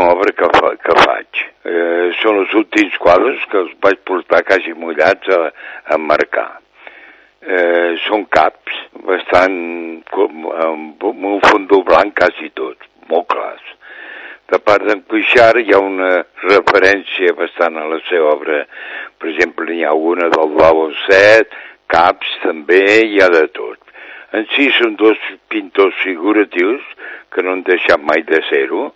obra que faig. Són els últims quadres que els vaig portar quasi mullats a marcar. Són caps bastant amb un fondó blanc quasi tots, molt clars. De part d'en Cuixart hi ha una referència bastant a la seva obra. Per exemple, hi ha una del Blau al Set, caps també, hi ha de tot. En si són dos pintors figuratius que no han deixat mai de ser-ho.